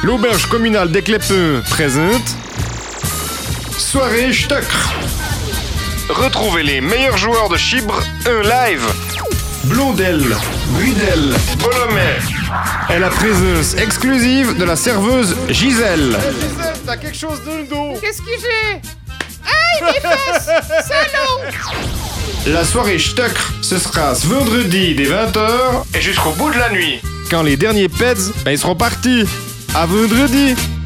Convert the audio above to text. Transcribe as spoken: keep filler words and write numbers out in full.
L'auberge communale des Clépeux présente Soirée Stuckr. Retrouvez les meilleurs joueurs de Chibre en live. Blondel, Bridel, Bolomet et la présence exclusive de la serveuse Gisèle. Hey Gisèle, t'as quelque chose dans le dos. Qu'est-ce que j'ai? Aïe, mes fesses! Salaud! La soirée Stuckr, ce sera ce vendredi dès vingt heures et jusqu'au bout de la nuit. Quand les derniers pets, ben ils seront partis. À vendredi.